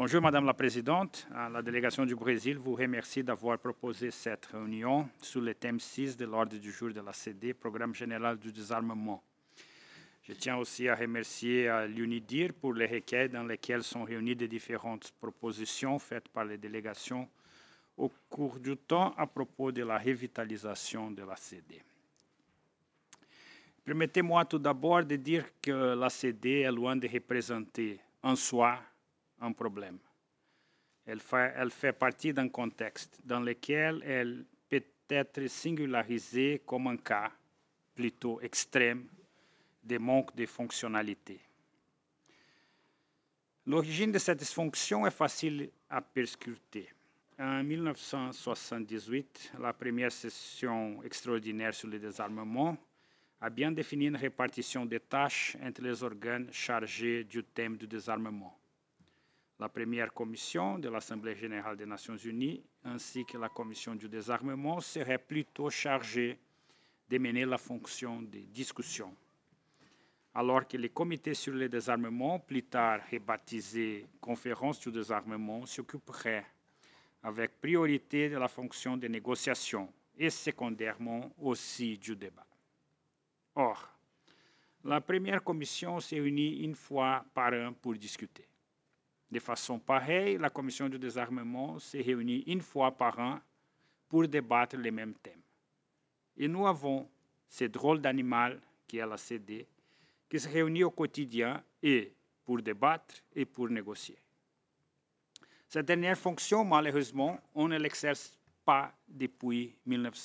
Bonjour Madame la Présidente. La délégation du Brésil vous remercie d'avoir proposé cette réunion sur le thème 6 de l'ordre du jour de la CD, Programme général du désarmement. Je tiens aussi à remercier l'UNIDIR pour les requêtes dans lesquelles sont réunies des différentes propositions faites par les délégations au cours du temps à propos de la revitalisation de la CD. Permettez-moi tout d'abord de dire que la CD est loin de représenter en soi un problème. Elle fait partie d'un contexte dans lequel elle peut être singularisée comme un cas plutôt extrême de manque de fonctionnalité. L'origine de cette dysfonction est facile à perscruter. En 1978, la première session extraordinaire sur le désarmement a bien défini une répartition des tâches entre les organes chargés du thème du désarmement. La première commission de l'Assemblée générale des Nations unies ainsi que la commission du désarmement seraient plutôt chargées de mener la fonction de discussion, alors que le comité sur le désarmement, plus tard rebaptisé conférence du désarmement, s'occuperait avec priorité de la fonction de négociation et secondairement aussi du débat. Or, la première commission se réunit une fois par an pour discuter. De façon pareille, la commission du désarmement se réunit une fois par an pour débattre les mêmes thèmes. Et nous avons ce drôle d'animal qui est la CD, qui se réunit au quotidien et pour débattre et pour négocier. Cette dernière fonction, malheureusement, on ne l'exerce pas depuis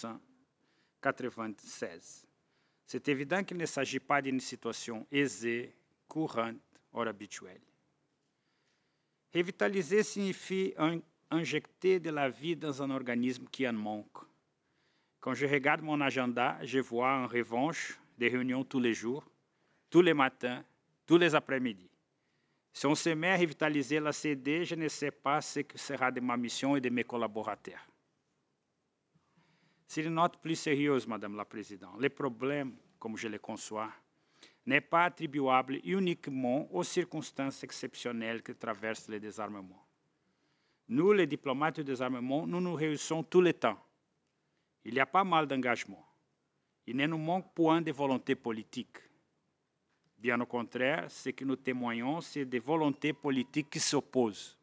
1996. C'est évident qu'il ne s'agit pas d'une situation aisée, courante ou habituelle. Revitaliser signifie injecter de la vie dans un organisme qui en manque. Quand je regarde mon agenda, je vois en revanche des réunions tous les jours, tous les matins, tous les après-midi. Si on se met à revitaliser la CD, je ne sais pas ce que sera de ma mission et de mes collaborateurs. C'est une note plus sérieuse, Madame la Présidente. Le problème, comme je le conçois, n'est pas attribuable uniquement aux circonstances exceptionnelles que traverse le désarmement. Nous, les diplomates du désarmement, nous nous réunissons tout le temps. Il y a pas mal d'engagement. Il ne nous manque point de volonté politique. Bien au contraire, ce que nous témoignons, c'est des volontés politiques qui s'opposent.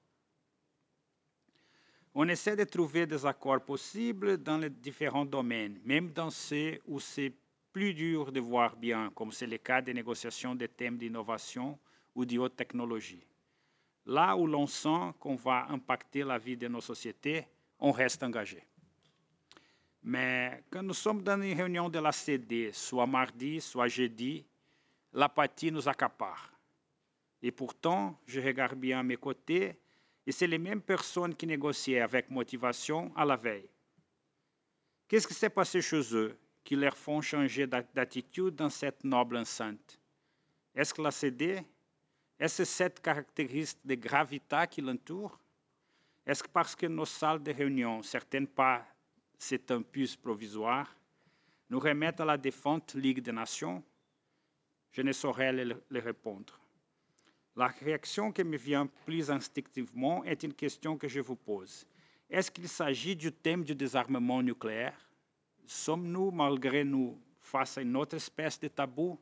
On essaie de trouver des accords possibles dans les différents domaines, même dans ceux où c'est plus dur de voir bien, comme c'est le cas des négociations des thèmes d'innovation ou de haute technologie. Là où l'on sent qu'on va impacter la vie de nos sociétés, on reste engagé. Mais quand nous sommes dans une réunion de la CD, soit mardi, soit jeudi, l'apathie nous accapare. Et pourtant, je regarde bien à mes côtés, et c'est les mêmes personnes qui négociaient avec motivation à la veille. Qu'est-ce qui s'est passé chez eux qui leur font changer d'attitude dans cette noble enceinte? Est-ce que la CD? Est-ce cette caractéristique de gravité qui l'entoure? Est-ce que parce que nos salles de réunion, certaines pas cet impulse provisoire, nous remettent à la défunte Ligue des Nations? Je ne saurais le répondre. La réaction qui me vient plus instinctivement est une question que je vous pose. Est-ce qu'il s'agit du thème du désarmement nucléaire? Sommes-nous, malgré nous, face à une autre espèce de tabou?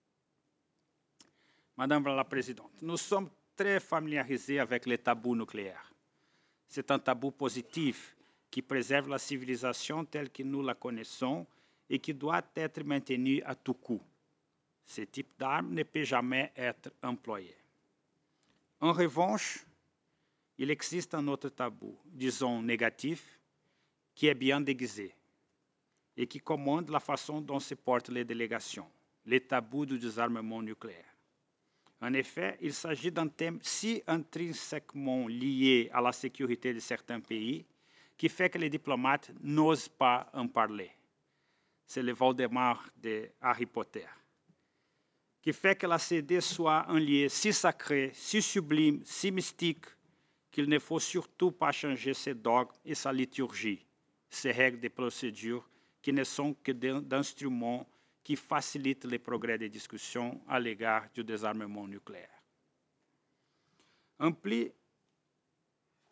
Madame la Présidente, nous sommes très familiarisés avec les tabous nucléaires. C'est un tabou positif qui préserve la civilisation telle que nous la connaissons et qui doit être maintenu à tout coup. Ce type d'arme ne peut jamais être employé. En revanche, il existe un autre tabou, disons négatif, qui est bien déguisé et qui commande la façon dont se portent les délégations, les tabous du désarmement nucléaire. En effet, il s'agit d'un thème si intrinsèquement lié à la sécurité de certains pays qui fait que les diplomates n'osent pas en parler. C'est le Voldemort de Harry Potter. Qui fait que la CD soit un lieu si sacré, si sublime, si mystique, qu'il ne faut surtout pas changer ses dogmes et sa liturgie, ses règles de procédure qui ne sont que d'instruments qui facilitent les progrès des discussions à l'égard du désarmement nucléaire. Un pli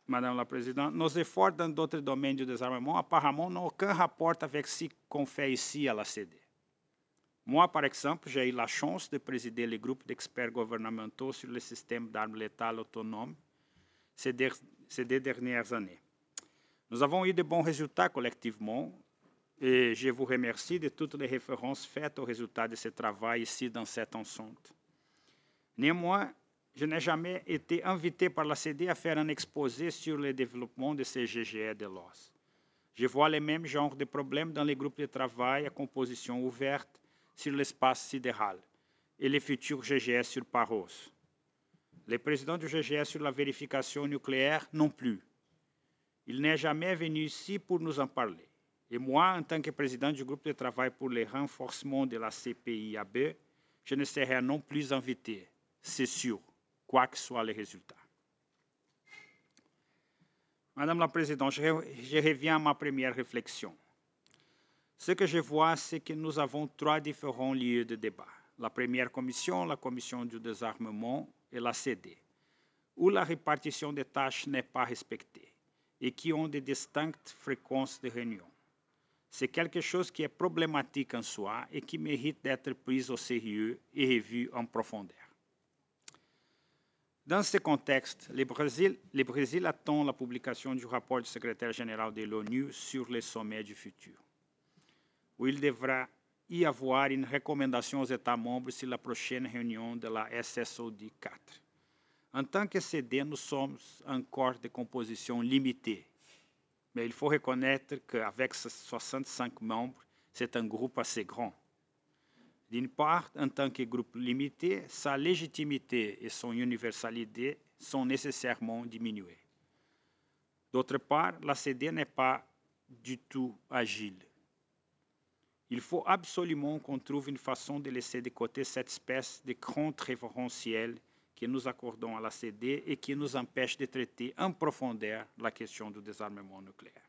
Madame la Présidente, nos efforts dans d'autres domaines du désarmement apparemment n'ont aucun rapport avec ce qu'on fait ici à la CD. Moi, par exemple, j'ai eu la chance de présider le groupe d'experts gouvernementaux sur le système d'armes létales autonomes ces 2 dernières années. Nous avons eu de bons résultats collectivement et je vous remercie de toutes les références faites aux résultats de ce travail ici dans cette enceinte. Néanmoins, je n'ai jamais été invité par la CD à faire un exposé sur le développement de ces GGE de l'OS. Je vois les mêmes genres de problèmes dans les groupes de travail à composition ouverte sur l'espace sidéral et les futurs GGS sur Paros. Le président du GGS sur la vérification nucléaire non plus. Il n'est jamais venu ici pour nous en parler. Et moi, en tant que président du groupe de travail pour le renforcement de la CPIAB, je ne serai non plus invité, c'est sûr, quoi que soit le résultat. Madame la Présidente, je reviens à ma première réflexion. Ce que je vois, c'est que nous avons 3 différents lieux de débat. La première commission, la commission du désarmement et la CD, où la répartition des tâches n'est pas respectée et qui ont de distinctes fréquences de réunions. C'est quelque chose qui est problématique en soi et qui mérite d'être pris au sérieux et revu en profondeur. Dans ce contexte, le Brésil attend la publication du rapport du secrétaire général de l'ONU sur les sommets du futur, où il devra y avoir une recommandation aux États membres sur la prochaine réunion de la SSOD 4. En tant que CD, nous sommes un corps de composition limité, mais il faut reconnaître qu'avec 65 membres, c'est un groupe assez grand. D'une part, en tant que groupe limité, sa légitimité et son universalité sont nécessairement diminuées. D'autre part, la CD n'est pas du tout agile. Il faut absolument qu'on trouve une façon de laisser de côté cette espèce de crainte référentielle que nous accordons à la CD et qui nous empêche de traiter en profondeur la question du désarmement nucléaire.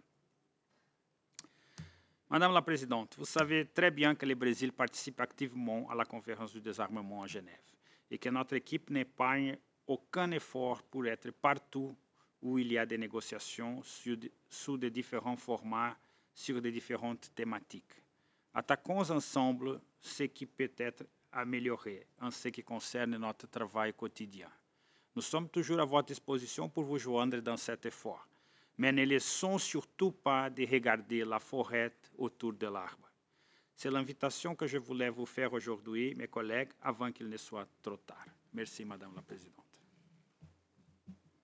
Madame la Présidente, vous savez très bien que le Brésil participe activement à la conférence du désarmement à Genève et que notre équipe n'épargne aucun effort pour être partout où il y a des négociations sous de différents formats sur de différentes thématiques. Attaquons ensemble ce qui peut être amélioré en ce qui concerne notre travail quotidien. Nous sommes toujours à votre disposition pour vous joindre dans cet effort. Mais ne laissons surtout pas de regarder la forêt autour de l'arbre. C'est l'invitation que je voulais vous faire aujourd'hui, mes collègues, avant qu'il ne soit trop tard. Merci, Madame la Présidente.